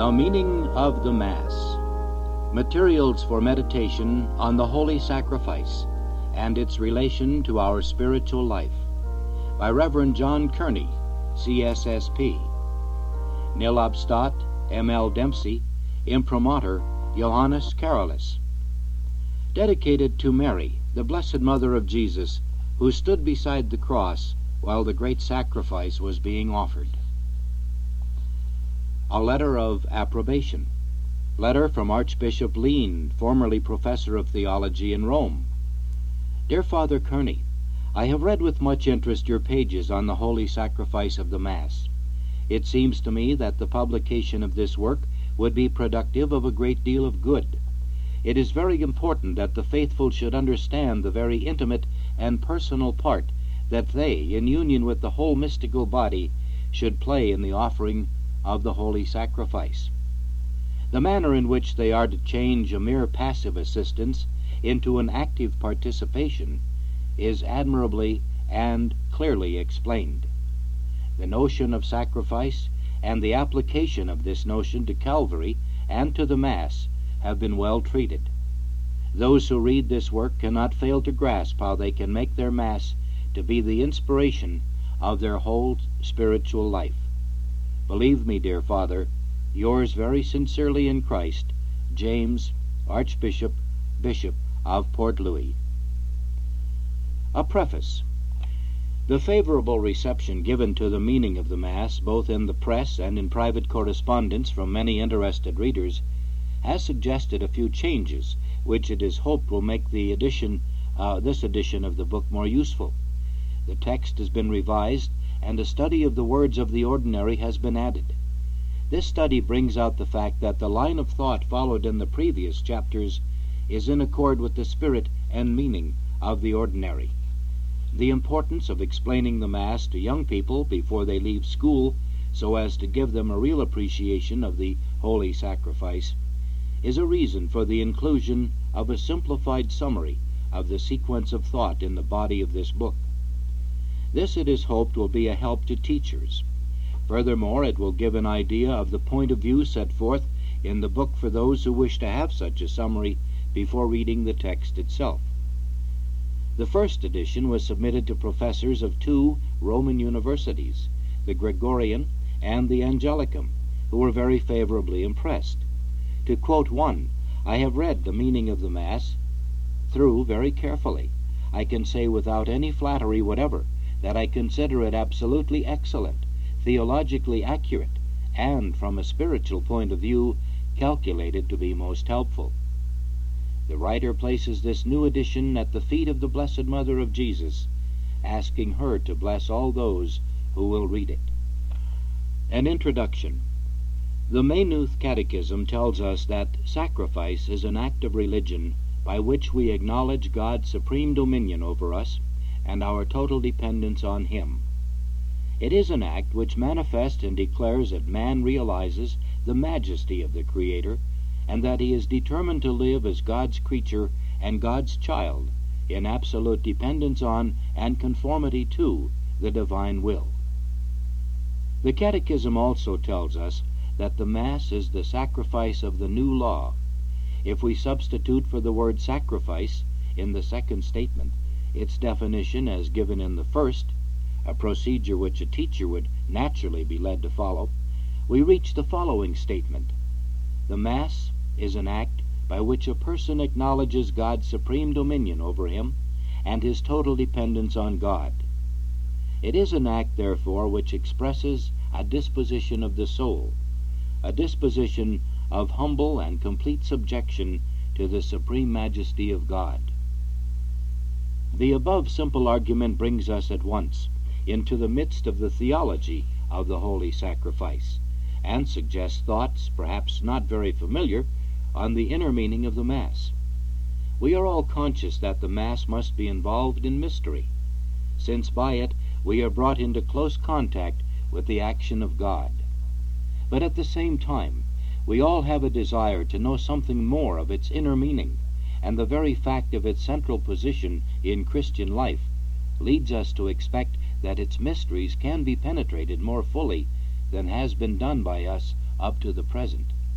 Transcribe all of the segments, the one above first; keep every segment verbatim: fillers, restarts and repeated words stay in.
The Meaning of the Mass. Materials for meditation on the Holy Sacrifice and its relation to our spiritual life, by Reverend John Kearney, C S S P. Nil obstat, M L Dempsey, Imprimatur, Johannes Carolus. Dedicated to Mary, the Blessed Mother of Jesus, who stood beside the cross while the great sacrifice was being offered. A letter of approbation. Letter from Archbishop Lean, formerly professor of theology in Rome. Dear Father Kearney, I have read with much interest your pages on the holy sacrifice of the Mass. It seems to me that the publication of this work would be productive of a great deal of good. It is very important that the faithful should understand the very intimate and personal part that they, in union with the whole mystical body, should play in the offering of the holy sacrifice. The manner in which they are to change a mere passive assistance into an active participation is admirably and clearly explained. The notion of sacrifice and the application of this notion to Calvary and to the Mass have been well treated. Those who read this work cannot fail to grasp how they can make their Mass to be the inspiration of their whole spiritual life. Believe me, dear Father, yours very sincerely in Christ, James, Archbishop, Bishop of Port Louis. A preface. The favorable reception given to the meaning of the Mass, both in the press and in private correspondence from many interested readers, has suggested a few changes, which it is hoped will make the edition, uh, this edition of the book more useful. The text has been revised, and a study of the words of the ordinary has been added. This study brings out the fact that the line of thought followed in the previous chapters is in accord with the spirit and meaning of the ordinary. The importance of explaining the Mass to young people before they leave school, so as to give them a real appreciation of the holy sacrifice, is a reason for the inclusion of a simplified summary of the sequence of thought in the body of this book. This, it is hoped, will be a help to teachers. Furthermore, it will give an idea of the point of view set forth in the book for those who wish to have such a summary before reading the text itself. The first edition was submitted to professors of two Roman universities, the Gregorian and the Angelicum, who were very favorably impressed. To quote one, I have read the meaning of the Mass through very carefully. I can say without any flattery whatever that I consider it absolutely excellent, theologically accurate, and, from a spiritual point of view, calculated to be most helpful. The writer places this new edition at the feet of the Blessed Mother of Jesus, asking her to bless all those who will read it. An introduction. The Maynooth Catechism tells us that sacrifice is an act of religion by which we acknowledge God's supreme dominion over us and our total dependence on Him. It is an act which manifests and declares that man realizes the majesty of the Creator, and that he is determined to live as God's creature and God's child in absolute dependence on and conformity to the divine will. The Catechism also tells us that the Mass is the sacrifice of the new law. If we substitute for the word sacrifice in the second statement its definition as given in the first, a procedure which a teacher would naturally be led to follow, we reach the following statement. The Mass is an act by which a person acknowledges God's supreme dominion over him and his total dependence on God. It is an act, therefore, which expresses a disposition of the soul, a disposition of humble and complete subjection to the supreme majesty of God. The above simple argument brings us at once into the midst of the theology of the holy sacrifice, and suggests thoughts, perhaps not very familiar, on the inner meaning of the Mass. We are all conscious that the Mass must be involved in mystery, since by it we are brought into close contact with the action of God. But at the same time, we all have a desire to know something more of its inner meaning, and the very fact of its central position in Christian life leads us to expect that its mysteries can be penetrated more fully than has been done by us up to the present.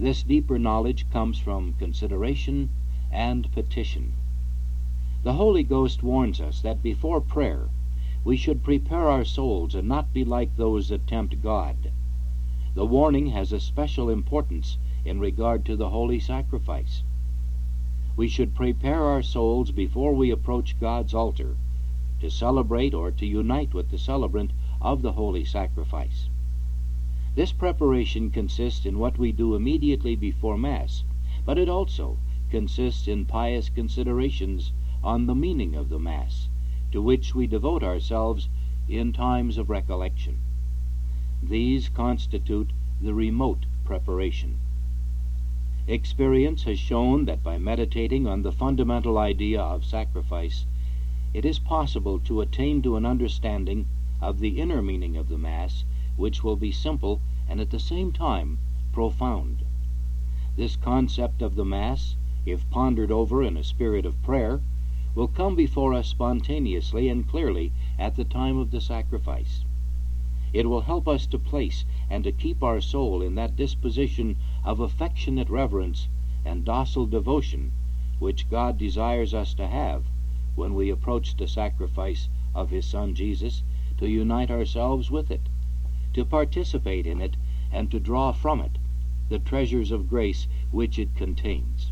This deeper knowledge comes from consideration and petition. The Holy Ghost warns us that before prayer we should prepare our souls and not be like those that tempt God. The warning has a special importance in regard to the holy sacrifice. We should prepare our souls before we approach God's altar to celebrate or to unite with the celebrant of the holy sacrifice. This preparation consists in what we do immediately before Mass, but it also consists in pious considerations on the meaning of the Mass, to which we devote ourselves in times of recollection. These constitute the remote preparation. Experience has shown that by meditating on the fundamental idea of sacrifice, it is possible to attain to an understanding of the inner meaning of the Mass, which will be simple and at the same time profound. This concept of the Mass, if pondered over in a spirit of prayer, will come before us spontaneously and clearly at the time of the sacrifice. It will help us to place and to keep our soul in that disposition of affectionate reverence and docile devotion which God desires us to have when we approach the sacrifice of His Son Jesus, to unite ourselves with it, to participate in it, and to draw from it the treasures of grace which it contains.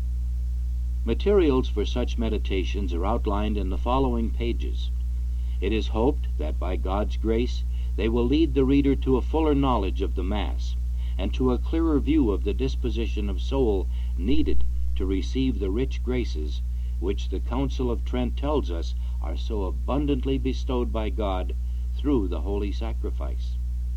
Materials for such meditations are outlined in the following pages. It is hoped that by God's grace they will lead the reader to a fuller knowledge of the Mass and to a clearer view of the disposition of soul needed to receive the rich graces which the Council of Trent tells us are so abundantly bestowed by God through the holy sacrifice.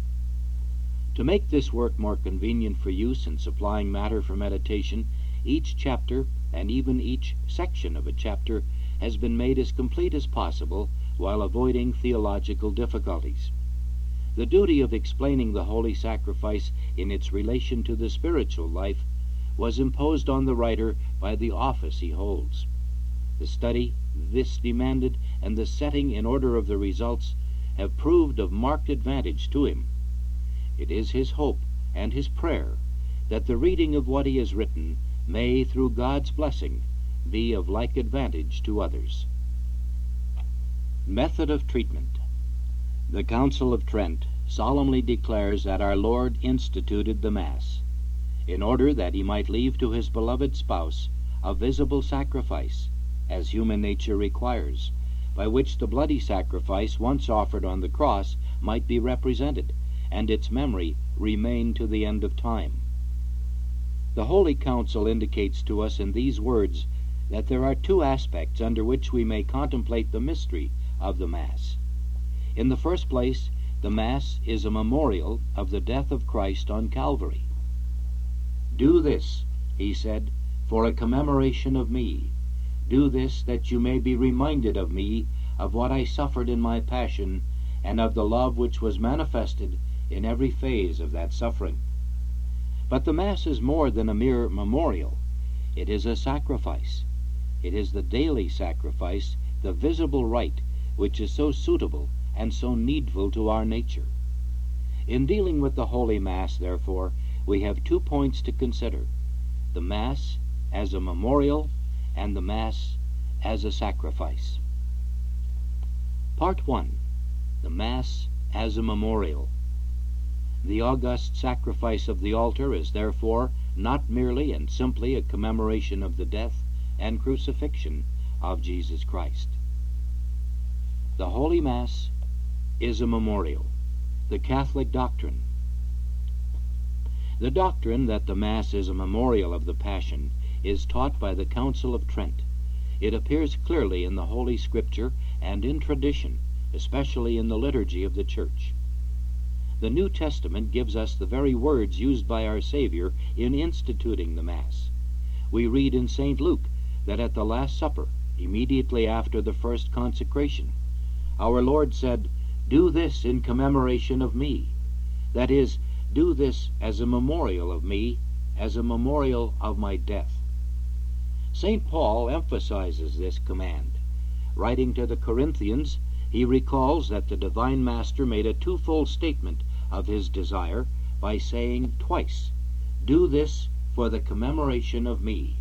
To make this work more convenient for use in supplying matter for meditation, each chapter and even each section of a chapter has been made as complete as possible while avoiding theological difficulties. The duty of explaining the holy sacrifice in its relation to the spiritual life was imposed on the writer by the office he holds. The study this demanded and the setting in order of the results have proved of marked advantage to him. It is his hope and his prayer that the reading of what he has written may, through God's blessing, be of like advantage to others. Method of treatment. The Council of Trent solemnly declares that our Lord instituted the Mass in order that he might leave to his beloved spouse a visible sacrifice, as human nature requires, by which the bloody sacrifice once offered on the cross might be represented, and its memory remain to the end of time. The Holy Council indicates to us in these words that there are two aspects under which we may contemplate the mystery of the Mass. In the first place, the Mass is a memorial of the death of Christ on Calvary. "Do this," he said, "for a commemoration of me. Do this that you may be reminded of me, of what I suffered in my passion, and of the love which was manifested in every phase of that suffering." But the Mass is more than a mere memorial. It is a sacrifice. It is the daily sacrifice, the visible rite, which is so suitable and so needful to our nature. In dealing with the Holy Mass, therefore, we have two points to consider: the Mass as a memorial and the Mass as a sacrifice. Part one. The Mass as a memorial. The august sacrifice of the altar is therefore not merely and simply a commemoration of the death and crucifixion of Jesus Christ. The Holy Mass is a memorial. The Catholic doctrine. The doctrine that the Mass is a memorial of the Passion is taught by the Council of Trent. It appears clearly in the Holy Scripture and in tradition, especially in the liturgy of the Church. The New Testament gives us the very words used by our Savior in instituting the Mass. We read in Saint Luke that at the Last Supper, immediately after the first consecration, our Lord said, "Do this in commemoration of me." That is, do this as a memorial of me, as a memorial of my death. Saint Paul emphasizes this command. Writing to the Corinthians, he recalls that the Divine Master made a twofold statement of his desire by saying twice, Do this for the commemoration of me."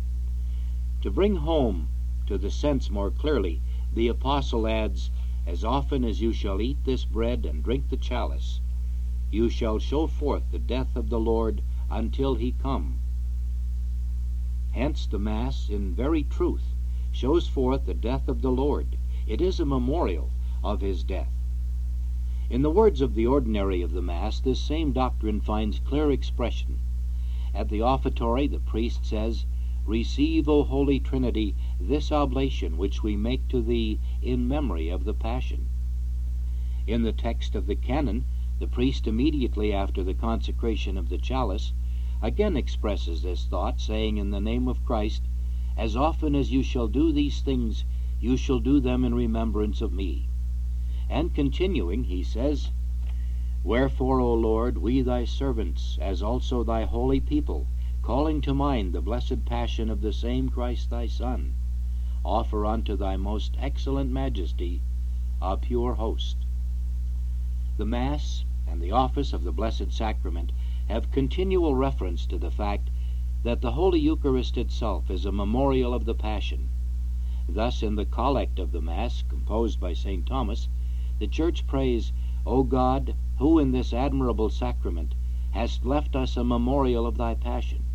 To bring home to the sense more clearly, the apostle adds, "As often as you shall eat this bread and drink the chalice, you shall show forth the death of the Lord until he come." Hence the Mass, in very truth, shows forth the death of the Lord. It is a memorial of his death. In the words of the ordinary of the Mass, this same doctrine finds clear expression. At the offertory, the priest says, "Receive, O Holy Trinity, this oblation which we make to thee in memory of the Passion." In the text of the canon, the priest immediately after the consecration of the chalice again expresses this thought, saying in the name of Christ, "As often as you shall do these things, you shall do them in remembrance of me." And continuing, he says, "Wherefore, O Lord, we thy servants, as also thy holy people, calling to mind the blessed passion of the same Christ thy Son, offer unto thy most excellent majesty a pure host." The Mass and the office of the Blessed Sacrament have continual reference to the fact that the Holy Eucharist itself is a memorial of the Passion. Thus, in the Collect of the Mass, composed by Saint Thomas, the Church prays, "O God, who in this admirable sacrament hast left us a memorial of thy Passion."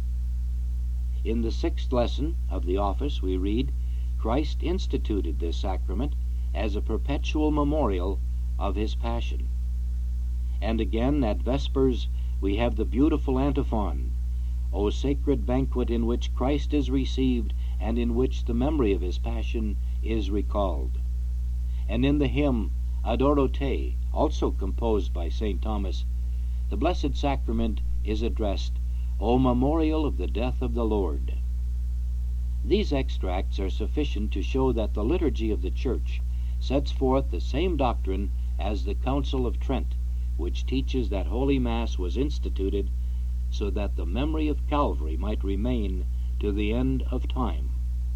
In the sixth lesson of the office we read, "Christ instituted this sacrament as a perpetual memorial of his Passion." And again, at Vespers, we have the beautiful antiphon, "O sacred banquet in which Christ is received and in which the memory of his Passion is recalled." And in the hymn Adoro Te, also composed by Saint Thomas, the Blessed Sacrament is addressed, "O memorial of the death of the Lord." These extracts are sufficient to show that the liturgy of the Church sets forth the same doctrine as the Council of Trent, which teaches that Holy Mass was instituted so that the memory of Calvary might remain to the end of time.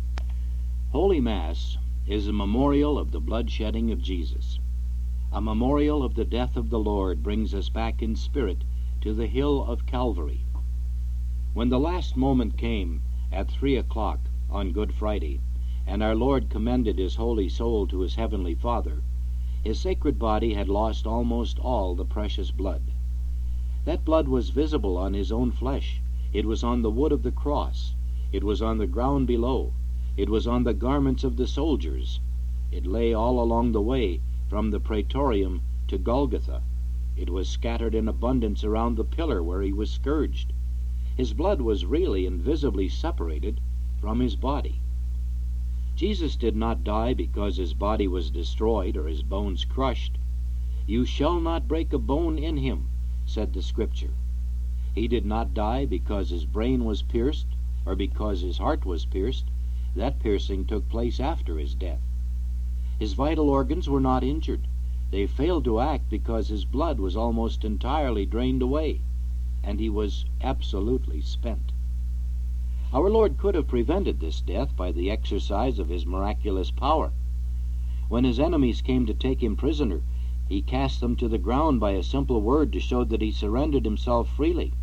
Holy Mass is a memorial of the bloodshedding of Jesus. A memorial of the death of the Lord brings us back in spirit to the hill of Calvary. When the last moment came at three o'clock on Good Friday, and our Lord commended his holy soul to his heavenly Father, his sacred body had lost almost all the precious blood. That blood was visible on his own flesh. It was on the wood of the cross. It was on the ground below. It was on the garments of the soldiers. It lay all along the way from the Praetorium to Golgotha. It was scattered in abundance around the pillar where he was scourged. His blood was really and visibly separated from his body. Jesus did not die because his body was destroyed or his bones crushed. "You shall not break a bone in him," said the Scripture. He did not die because his brain was pierced or because his heart was pierced. That piercing took place after his death. His vital organs were not injured. They failed to act because his blood was almost entirely drained away, and he was absolutely spent. Our Lord could have prevented this death by the exercise of his miraculous power. When his enemies came to take him prisoner, he cast them to the ground by a simple word to show that he surrendered himself freely.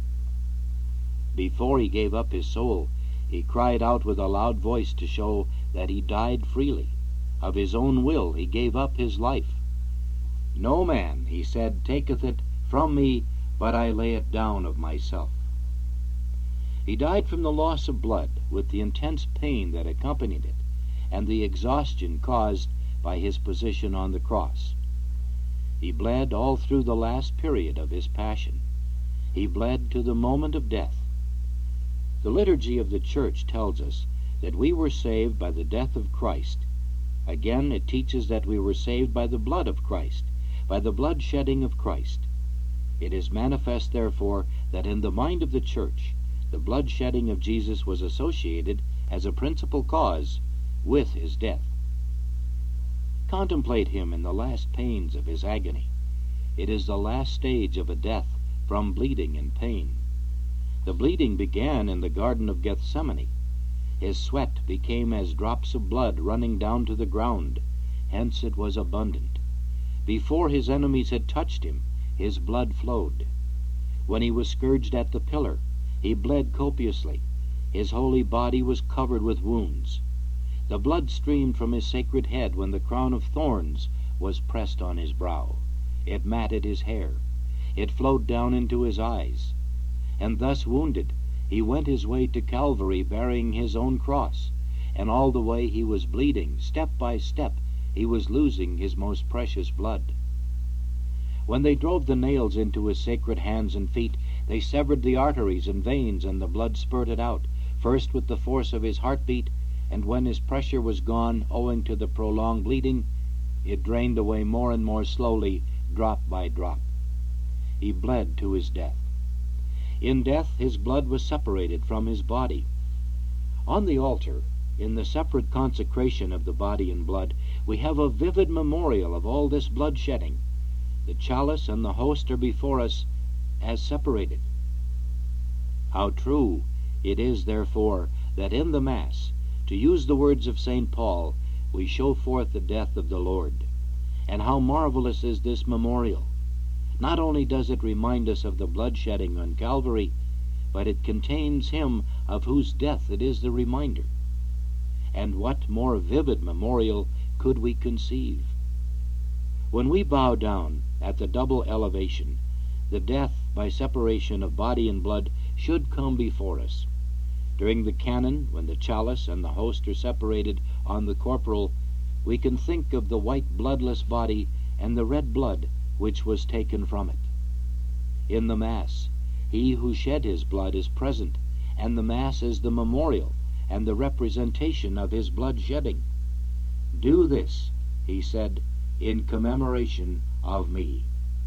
Before he gave up his soul, he cried out with a loud voice to show that he died freely. Of his own will he gave up his life. "No man," he said, "taketh it from me, but I lay it down of myself." He died from the loss of blood, with the intense pain that accompanied it, and the exhaustion caused by his position on the cross. He bled all through the last period of his passion. He bled to the moment of death. The liturgy of the Church tells us that we were saved by the death of Christ. Again, it teaches that we were saved by the blood of Christ, by the blood shedding of Christ. It is manifest, therefore, that in the mind of the Church, the blood shedding of Jesus was associated as a principal cause with his death. Contemplate him in the last pains of his agony. It is the last stage of a death from bleeding and pain. The bleeding began in the Garden of Gethsemane. His sweat became as drops of blood running down to the ground, hence it was abundant. Before his enemies had touched him, his blood flowed. When he was scourged at the pillar, he bled copiously. His holy body was covered with wounds. The blood streamed from his sacred head when the crown of thorns was pressed on his brow. It matted his hair. It flowed down into his eyes. And thus wounded, he went his way to Calvary bearing his own cross, and all the way he was bleeding. Step by step he was losing his most precious blood. When they drove the nails into his sacred hands and feet, they severed the arteries and veins, and the blood spurted out, first with the force of his heartbeat, and when his pressure was gone owing to the prolonged bleeding, it drained away more and more slowly, drop by drop. He bled to his death. In death his blood was separated from his body. On the altar, in the separate consecration of the body and blood, we have a vivid memorial of all this blood shedding. The chalice and the host are before us as separated. How true it is, therefore, that in the Mass, to use the words of Saint Paul, we show forth the death of the Lord. And how marvelous is this memorial! Not only does it remind us of the bloodshedding on Calvary, but it contains him of whose death it is the reminder. And what more vivid memorial could we conceive? When we bow down at the double elevation, the death by separation of body and blood should come before us. During the canon, when the chalice and the host are separated on the corporal, we can think of the white bloodless body and the red blood which was taken from it. In the Mass, he who shed his blood is present, and the Mass is the memorial and the representation of his blood shedding. Do this, he said, in commemoration of me.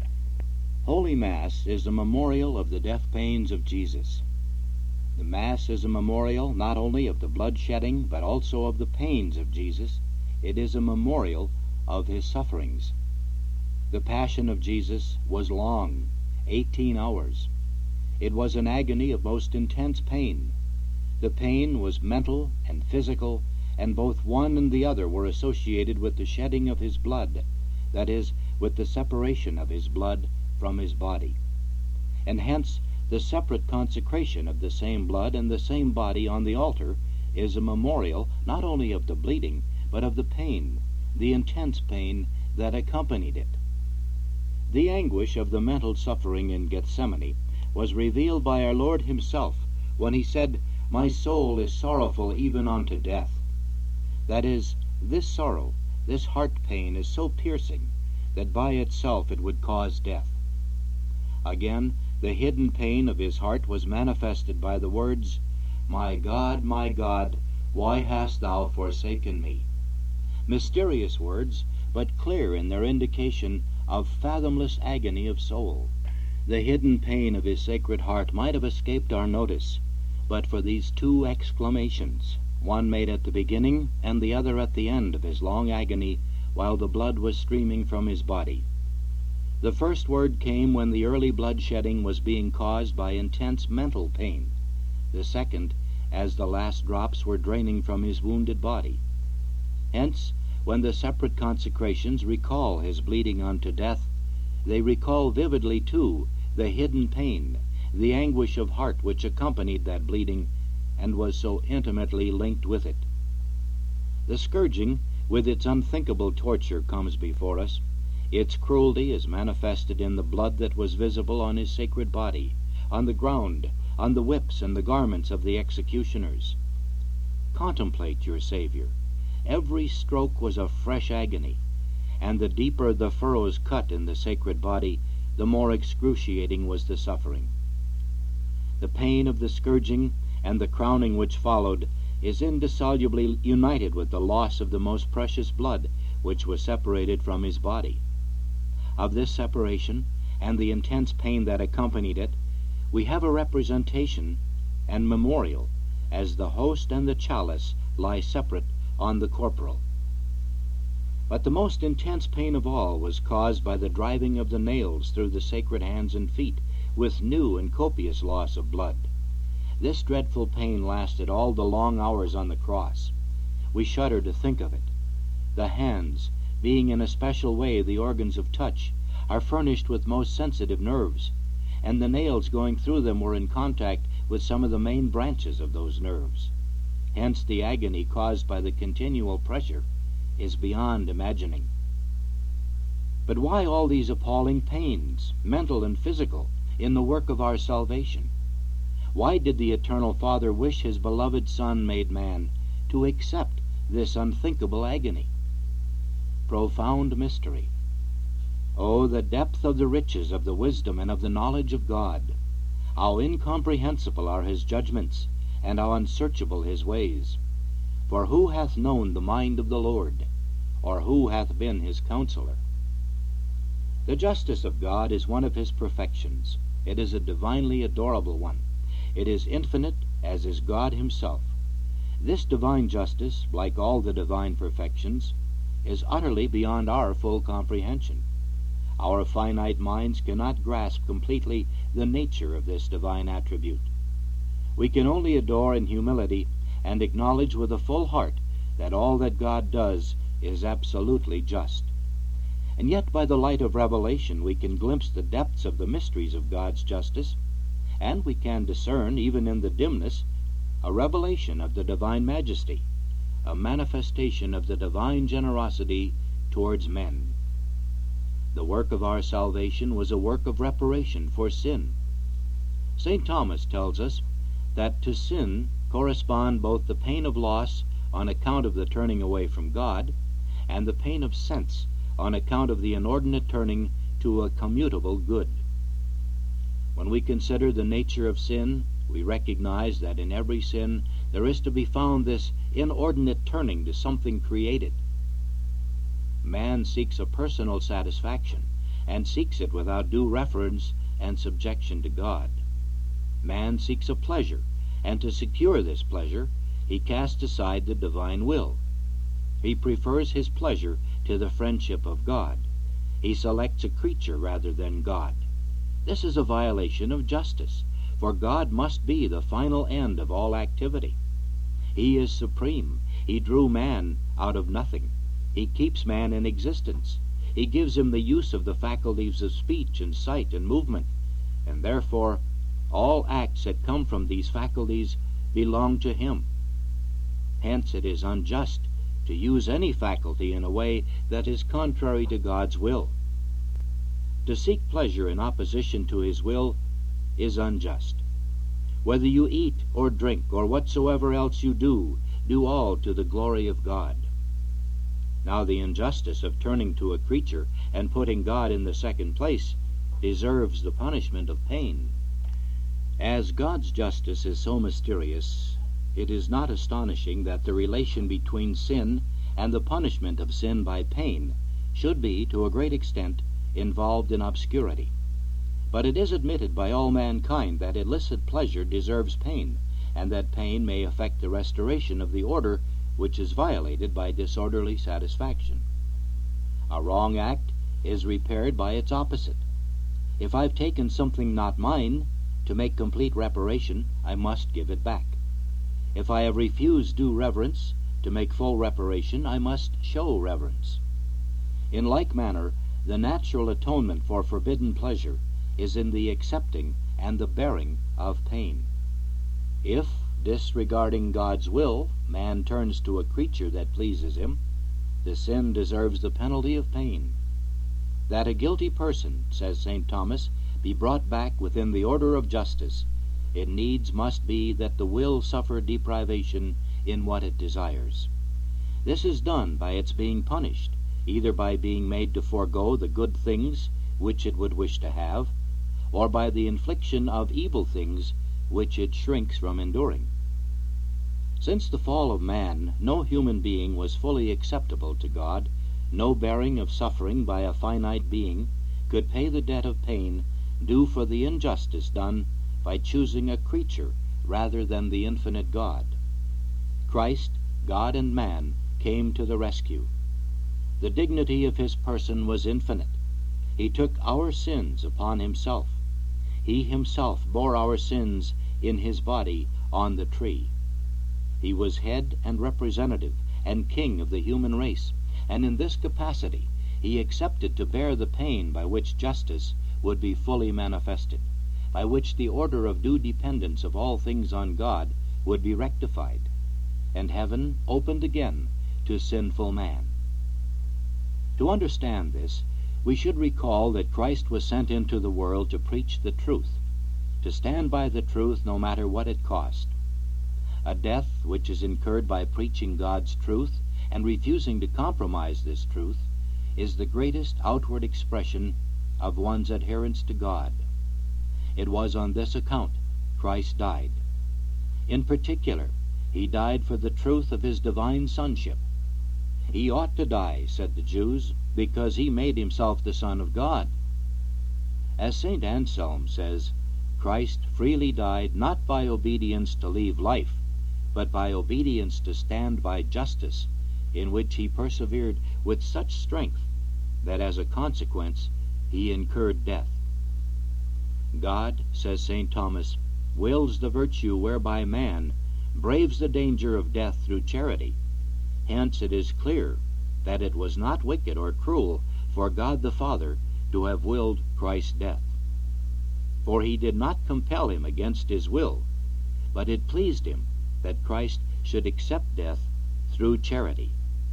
Holy Mass is a memorial of the death pains of Jesus. The Mass is a memorial not only of the blood shedding, but also of the pains of Jesus. It is a memorial of his sufferings. The Passion of Jesus was long, eighteen hours. It was an agony of most intense pain. The pain was mental and physical, and both one and the other were associated with the shedding of his blood, that is, with the separation of his blood from his body. And hence the separate consecration of the same blood and the same body on the altar is a memorial not only of the bleeding, but of the pain, the intense pain that accompanied it. The anguish of the mental suffering in Gethsemane was revealed by our Lord himself when he said, "My soul is sorrowful even unto death." That is, this sorrow, this heart pain is so piercing that by itself it would cause death. Again, the hidden pain of his heart was manifested by the words, "My God, my God, why hast thou forsaken me?" Mysterious words, but clear in their indication of fathomless agony of soul. The hidden pain of his sacred heart might have escaped our notice, but for these two exclamations, one made at the beginning and the other at the end of his long agony while the blood was streaming from his body. The first word came when the early blood shedding was being caused by intense mental pain. The second, as the last drops were draining from his wounded body. Hence, when the separate consecrations recall his bleeding unto death, they recall vividly, too, the hidden pain, the anguish of heart which accompanied that bleeding and was so intimately linked with it. The scourging, with its unthinkable torture, comes before us. Its cruelty is manifested in the blood that was visible on his sacred body, on the ground, on the whips and the garments of the executioners. Contemplate your Savior. Every stroke was a fresh agony, and the deeper the furrows cut in the sacred body, the more excruciating was the suffering. The pain of the scourging and the crowning which followed is indissolubly united with the loss of the most precious blood which was separated from his body. Of this separation and the intense pain that accompanied it, we have a representation and memorial as the host and the chalice lie separate on the corporal. But the most intense pain of all was caused by the driving of the nails through the sacred hands and feet, with new and copious loss of blood. This dreadful pain lasted all the long hours on the cross. We shudder to think of it. The hands, being in a special way the organs of touch, are furnished with most sensitive nerves, and the nails going through them were in contact with some of the main branches of those nerves. Hence the agony caused by the continual pressure is beyond imagining. But why all these appalling pains, mental and physical, in the work of our salvation? Why did the Eternal Father wish his beloved Son made man to accept this unthinkable agony? Profound mystery. Oh, the depth of the riches of the wisdom and of the knowledge of God! How incomprehensible are his judgments, and how unsearchable his ways! For who hath known the mind of the Lord, or who hath been his counselor? The justice of God is one of his perfections. It is a divinely adorable one. It is infinite, as is God himself. This divine justice, like all the divine perfections, is utterly beyond our full comprehension. Our finite minds cannot grasp completely the nature of this divine attribute. We can only adore in humility and acknowledge with a full heart that all that God does is absolutely just. And yet by the light of revelation we can glimpse the depths of the mysteries of God's justice, and we can discern, even in the dimness, a revelation of the divine majesty, a manifestation of the divine generosity towards men. The work of our salvation was a work of reparation for sin. Saint Thomas tells us that to sin correspond both the pain of loss on account of the turning away from God, and the pain of sense on account of the inordinate turning to a commutable good. When we consider the nature of sin, we recognize that in every sin there is to be found this inordinate turning to something created. Man seeks a personal satisfaction, and seeks it without due reference and subjection to God. Man seeks a pleasure, and to secure this pleasure, he casts aside the divine will. He prefers his pleasure to the friendship of God. He selects a creature rather than God. This is a violation of justice, for God must be the final end of all activity. He is supreme. He drew man out of nothing. He keeps man in existence. He gives him the use of the faculties of speech and sight and movement, and therefore all acts that come from these faculties belong to him. Hence it is unjust to use any faculty in a way that is contrary to God's will. To seek pleasure in opposition to his will is unjust. Whether you eat or drink or whatsoever else you do, do all to the glory of God. Now the injustice of turning to a creature and putting God in the second place deserves the punishment of pain. As God's justice is so mysterious, it is not astonishing that the relation between sin and the punishment of sin by pain should be, to a great extent, involved in obscurity. But it is admitted by all mankind that illicit pleasure deserves pain, and that pain may affect the restoration of the order which is violated by disorderly satisfaction. A wrong act is repaired by its opposite. If I've taken something not mine, to make complete reparation, I must give it back. If I have refused due reverence, to make full reparation, I must show reverence. In like manner, the natural atonement for forbidden pleasure is in the accepting and the bearing of pain. If, disregarding God's will, man turns to a creature that pleases him, the sin deserves the penalty of pain. That a guilty person, says Saint Thomas, be brought back within the order of justice, it needs must be that the will suffer deprivation in what it desires. This is done by its being punished, either by being made to forego the good things which it would wish to have, or by the infliction of evil things which it shrinks from enduring. Since the fall of man, no human being was fully acceptable to God. No bearing of suffering by a finite being could pay the debt of pain due for the injustice done by choosing a creature rather than the infinite God. Christ, God and man, came to the rescue. The dignity of his person was infinite. He took our sins upon himself. He himself bore our sins in his body on the tree. He was head and representative and king of the human race, and in this capacity he accepted to bear the pain by which justice would be fully manifested. by which the order of due dependence of all things on God would be rectified, and heaven opened again to sinful man. To understand this, we should recall that Christ was sent into the world to preach the truth, to stand by the truth no matter what it cost. A death which is incurred by preaching God's truth and refusing to compromise this truth is the greatest outward expression of one's adherence to God. It was on this account Christ died. In particular, he died for the truth of his divine sonship. He ought to die, said the Jews, because he made himself the Son of God. As Saint Anselm says, Christ freely died not by obedience to leave life, but by obedience to stand by justice, in which he persevered with such strength that as a consequence he incurred death. God, says Saint Thomas, wills the virtue whereby man braves the danger of death through charity. Hence it is clear that it was not wicked or cruel for God the Father to have willed Christ's death. For he did not compel him against his will, but it pleased him that Christ should accept death through charity.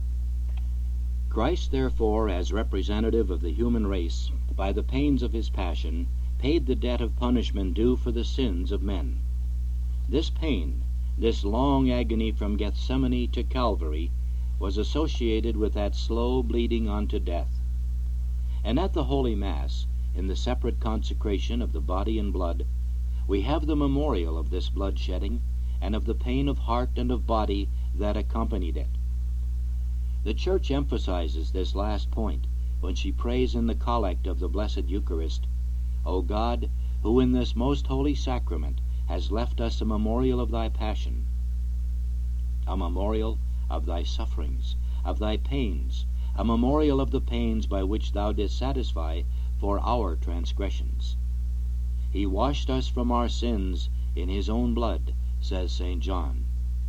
Christ, therefore, as representative of the human race, by the pains of his passion, paid the debt of punishment due for the sins of men. This pain, this long agony from Gethsemane to Calvary, was associated with that slow bleeding unto death. And at the Holy Mass, in the separate consecration of the body and blood, we have the memorial of this blood-shedding and of the pain of heart and of body that accompanied it. The Church emphasizes this last point when she prays in the collect of the Blessed Eucharist, O God, who in this most holy sacrament has left us a memorial of thy passion, a memorial of thy sufferings, of thy pains, a memorial of the pains by which thou didst satisfy for our transgressions. He washed us from our sins in his own blood, says Saint John.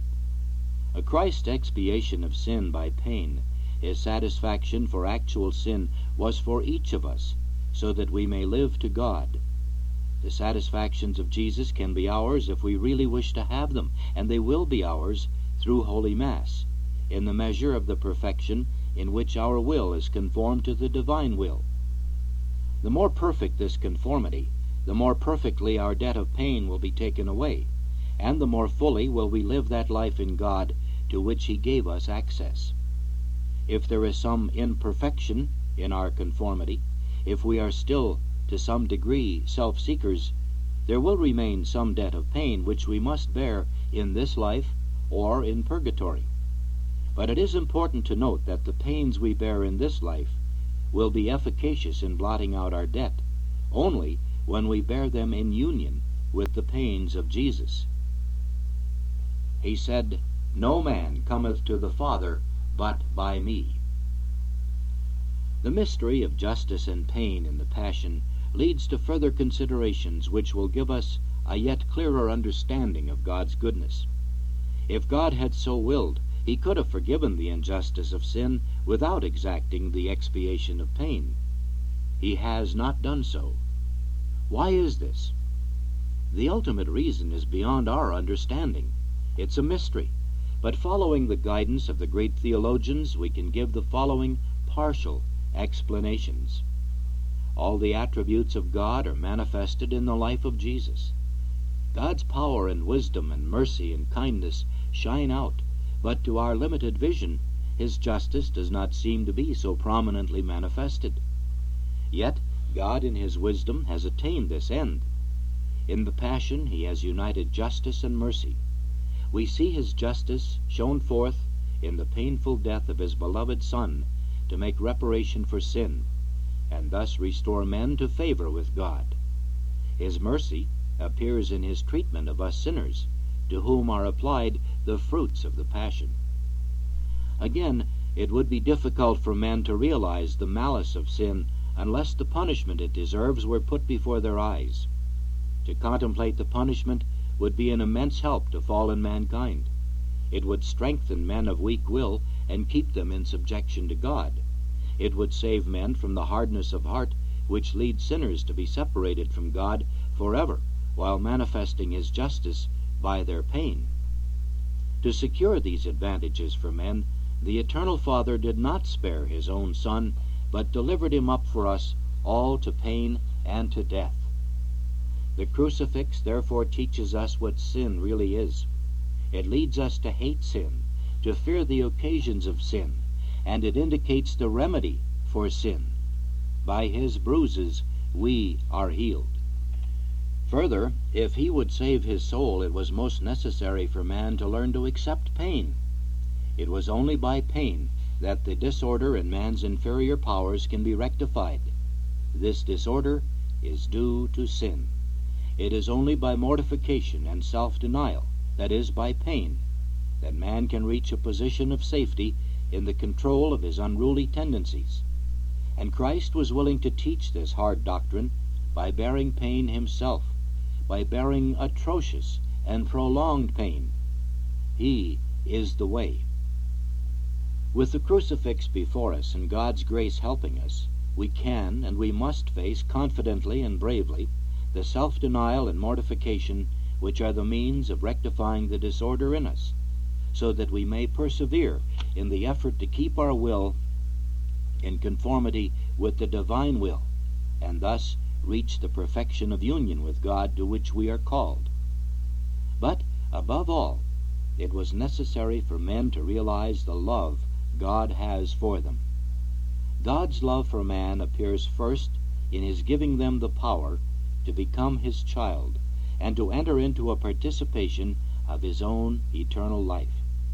A Christ's expiation of sin by pain, his satisfaction for actual sin, was for each of us, so that we may live to God. The satisfactions of Jesus can be ours if we really wish to have them, and they will be ours through Holy Mass, in the measure of the perfection in which our will is conformed to the divine will. The more perfect this conformity, the more perfectly our debt of pain will be taken away, and the more fully will we live that life in God to which he gave us access. If there is some imperfection in our conformity, if we are still to some degree self-seekers, there will remain some debt of pain which we must bear in this life or in purgatory. But it is important to note that the pains we bear in this life will be efficacious in blotting out our debt only when we bear them in union with the pains of Jesus. He said, No man cometh to the Father but by me. The mystery of justice and pain in the Passion leads to further considerations which will give us a yet clearer understanding of God's goodness. If God had so willed, he could have forgiven the injustice of sin without exacting the expiation of pain. He has not done so. Why is this? The ultimate reason is beyond our understanding. It's a mystery, but following the guidance of the great theologians, we can give the following partial explanations. All the attributes of God are manifested in the life of Jesus. God's power and wisdom and mercy and kindness shine out, but to our limited vision, his justice does not seem to be so prominently manifested. Yet God in his wisdom has attained this end. In the Passion he has united justice and mercy. We see his justice shown forth in the painful death of his beloved Son to make reparation for sin, and thus restore men to favor with God. His mercy appears in his treatment of us sinners, to whom are applied the fruits of the Passion. Again, it would be difficult for men to realize the malice of sin unless the punishment it deserves were put before their eyes. To contemplate the punishment would be an immense help to fallen mankind. It would strengthen men of weak will and keep them in subjection to God. It would save men from the hardness of heart which leads sinners to be separated from God forever, while manifesting his justice by their pain. To secure these advantages for men, the Eternal Father did not spare his own Son, but delivered him up for us all to pain and to death. The crucifix therefore teaches us what sin really is. It leads us to hate sin, to fear the occasions of sin, and it indicates the remedy for sin. By his bruises we are healed. Further, if he would save his soul, it was most necessary for man to learn to accept pain. It was only by pain that the disorder in man's inferior powers can be rectified. This disorder is due to sin. It is only by mortification and self-denial, that is, by pain, that man can reach a position of safety in the control of his unruly tendencies. And Christ was willing to teach this hard doctrine by bearing pain himself, by bearing atrocious and prolonged pain. He is the way. With the crucifix before us and God's grace helping us, we can and we must face confidently and bravely the self-denial and mortification which are the means of rectifying the disorder in us, so that we may persevere in the effort to keep our will in conformity with the divine will, and thus reach the perfection of union with God to which we are called. But, above all, it was necessary for men to realize the love God has for them. God's love for man appears first in his giving them the power to become his child and to enter into a participation of his own eternal life.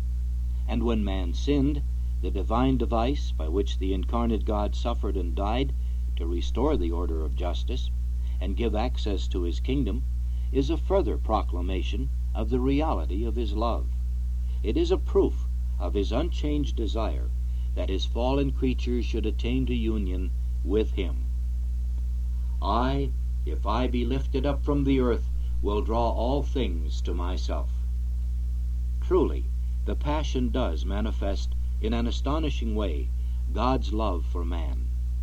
And when man sinned, the divine device by which the incarnate God suffered and died to restore the order of justice and give access to his kingdom is a further proclamation of the reality of his love. It is a proof of his unchanged desire that his fallen creatures should attain to union with him. I, if I be lifted up from the earth, will draw all things to myself. Truly, the Passion does manifest in an astonishing way God's love for man.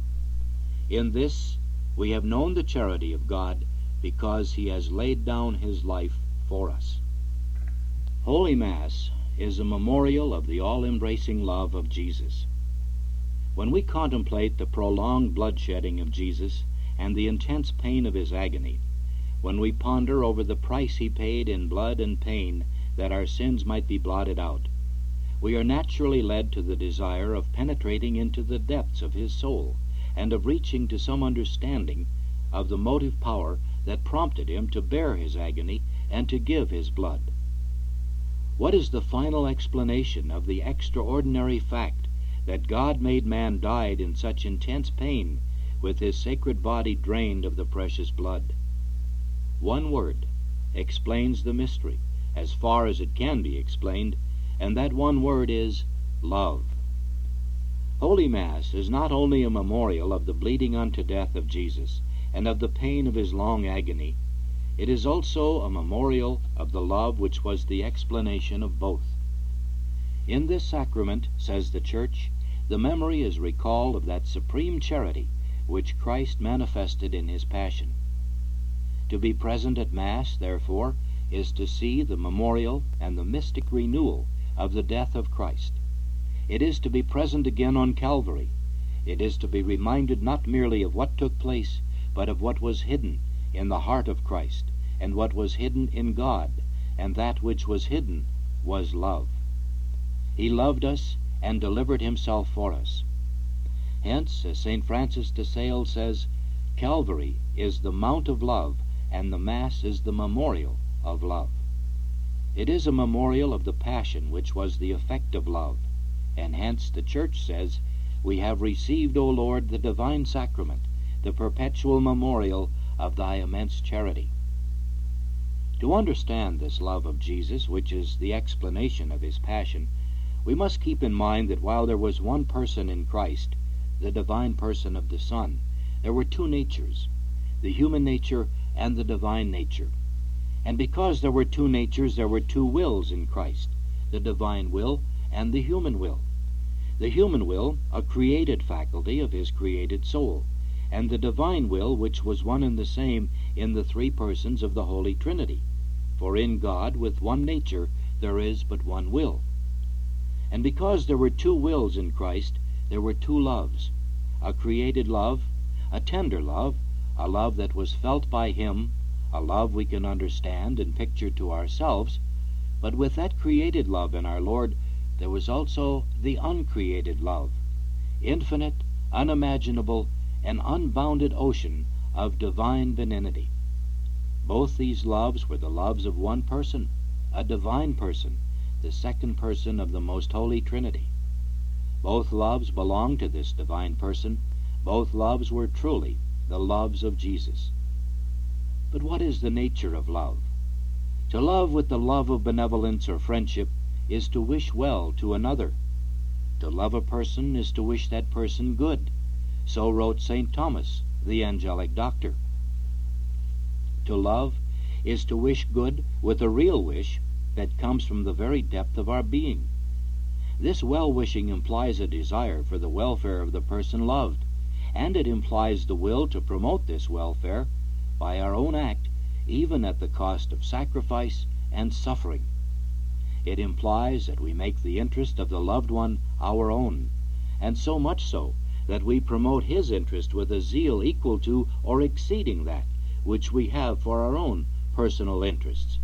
In this we have known the charity of God, because he has laid down his life for us. Holy Mass is a memorial of the all-embracing love of Jesus. When we contemplate the prolonged bloodshedding of Jesus and the intense pain of his agony, when we ponder over the price he paid in blood and pain that our sins might be blotted out, we are naturally led to the desire of penetrating into the depths of his soul and of reaching to some understanding of the motive power that prompted him to bear his agony and to give his blood. What is the final explanation of the extraordinary fact that God made man died in such intense pain with his sacred body drained of the precious blood? One word explains the mystery as far as it can be explained, and that one word is love. Holy Mass is not only a memorial of the bleeding unto death of Jesus and of the pain of his long agony, it is also a memorial of the love which was the explanation of both. In this sacrament, says the Church, the memory is recalled of that supreme charity which Christ manifested in his Passion. To be present at Mass, therefore, is to see the memorial and the mystic renewal of the death of Christ. It is to be present again on Calvary. It is to be reminded not merely of what took place, but of what was hidden in the heart of Christ, and what was hidden in God, and that which was hidden was love. He loved us and delivered himself for us. Hence, as Saint Francis de Sales says, Calvary is the mount of love, and the Mass is the memorial of love. It is a memorial of the Passion which was the effect of love, and hence the Church says, "We have received, O Lord, the divine sacrament, the perpetual memorial of thy immense charity." To understand this love of Jesus, which is the explanation of his Passion, we must keep in mind that while there was one person in Christ, the divine person of the Son, there were two natures, the human nature and the divine nature. And because there were two natures, there were two wills in Christ, the divine will and the human will. The human will, a created faculty of his created soul, and the divine will which was one and the same in the three persons of the Holy Trinity. For in God, with one nature, there is but one will. And because there were two wills in Christ, there were two loves, a created love, a tender love, a love that was felt by him, a love we can understand and picture to ourselves. But with that created love in our Lord, there was also the uncreated love, infinite, unimaginable, and unbounded ocean of divine benignity. Both these loves were the loves of one person, a divine person, the second person of the most holy Trinity. Both loves belonged to this divine person. Both loves were truly the loves of Jesus. But what is the nature of love? To love with the love of benevolence or friendship is to wish well to another. To love a person is to wish that person good. So wrote Saint Thomas, the angelic doctor. To love is to wish good with a real wish that comes from the very depth of our being. This well-wishing implies a desire for the welfare of the person loved, and it implies the will to promote this welfare by our own act, even at the cost of sacrifice and suffering. It implies that we make the interest of the loved one our own, and so much so that we promote his interest with a zeal equal to or exceeding that which we have for our own personal interests.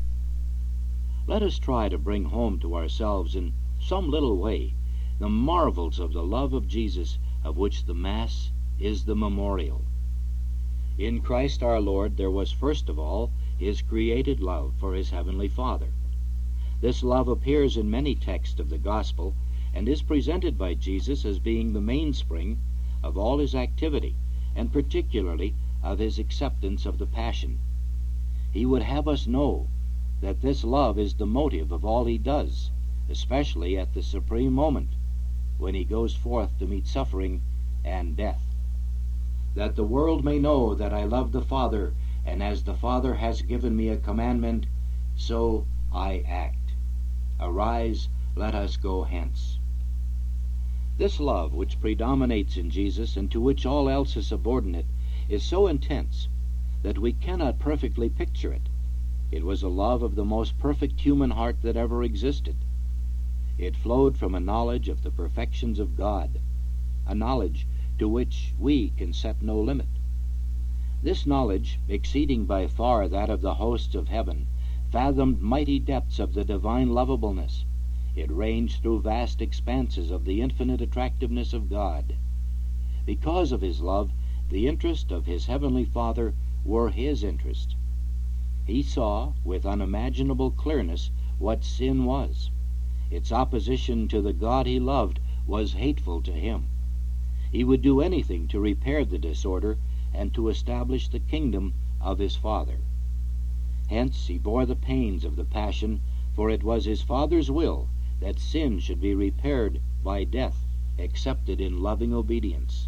Let us try to bring home to ourselves in some little way the marvels of the love of Jesus, of which the Mass is the memorial. In Christ our Lord there was first of all his created love for his heavenly Father. This love appears in many texts of the Gospel and is presented by Jesus as being the mainspring of all his activity, and particularly of his acceptance of the Passion. He would have us know that this love is the motive of all he does, especially at the supreme moment when he goes forth to meet suffering and death. That the world may know that I love the Father, and as the Father has given me a commandment, so I act. Arise, let us go hence. This love which predominates in Jesus and to which all else is subordinate is so intense that we cannot perfectly picture it. It was a love of the most perfect human heart that ever existed. It flowed from a knowledge of the perfections of God, a knowledge to which we can set no limit. This knowledge, exceeding by far that of the hosts of heaven, fathomed mighty depths of the divine lovableness. It ranged through vast expanses of the infinite attractiveness of God. Because of his love, the interest of his heavenly Father were his interest. He saw with unimaginable clearness what sin was. Its opposition to the God he loved was hateful to him. He would do anything to repair the disorder and to establish the kingdom of his Father. Hence he bore the pains of the Passion, for it was his Father's will that sin should be repaired by death, accepted in loving obedience.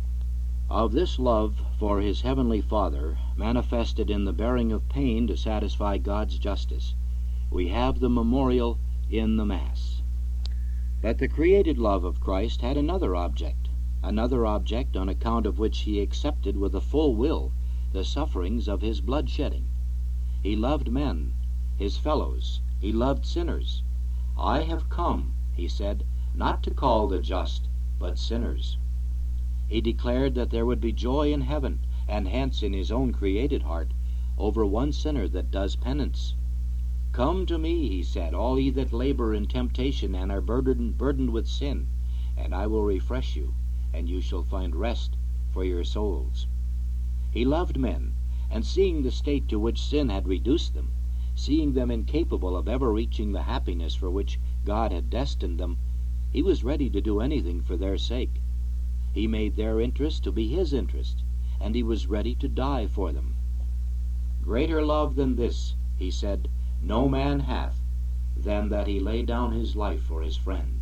Of this love for his heavenly Father, manifested in the bearing of pain to satisfy God's justice, we have the memorial in the Mass. But the created love of Christ had another object, another object on account of which he accepted with a full will the sufferings of his bloodshedding. He loved men, his fellows. He loved sinners. I have come, he said, not to call the just, but sinners. He declared that there would be joy in heaven, and hence in his own created heart, over one sinner that does penance. Come to me, he said, all ye that labor in temptation and are burdened, burdened with sin, and I will refresh you, and you shall find rest for your souls. He loved men, and seeing the state to which sin had reduced them, seeing them incapable of ever reaching the happiness for which God had destined them, he was ready to do anything for their sake. He made their interest to be his interest, and he was ready to die for them. Greater love than this, he said, no man hath, than that he lay down his life for his friend.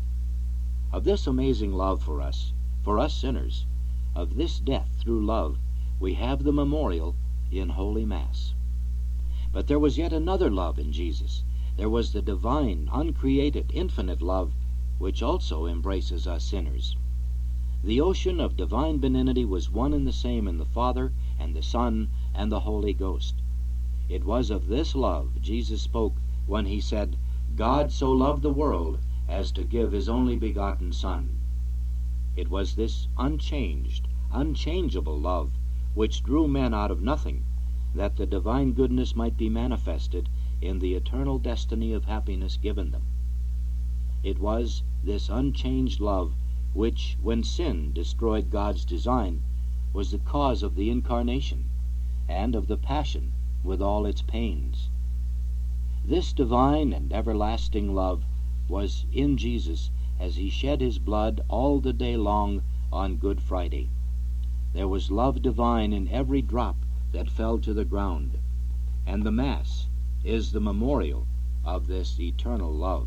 Of this amazing love for us, for us sinners, of this death through love, we have the memorial in Holy Mass. But there was yet another love in Jesus. There was the divine, uncreated, infinite love, which also embraces us sinners. The ocean of divine benignity was one and the same in the Father and the Son and the Holy Ghost. It was of this love Jesus spoke when he said, God so loved the world as to give his only begotten Son. It was this unchanged, unchangeable love which drew men out of nothing, that the divine goodness might be manifested in the eternal destiny of happiness given them. It was this unchanged love which, when sin destroyed God's design, was the cause of the incarnation and of the passion with all its pains. This divine and everlasting love was in Jesus as he shed his blood all the day long on Good Friday. There was love divine in every drop that fell to the ground, and the Mass is the memorial of this eternal love.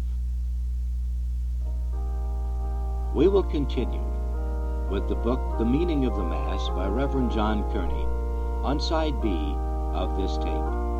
We will continue with the book The Meaning of the Mass by Reverend John Kearney on side B of this tape.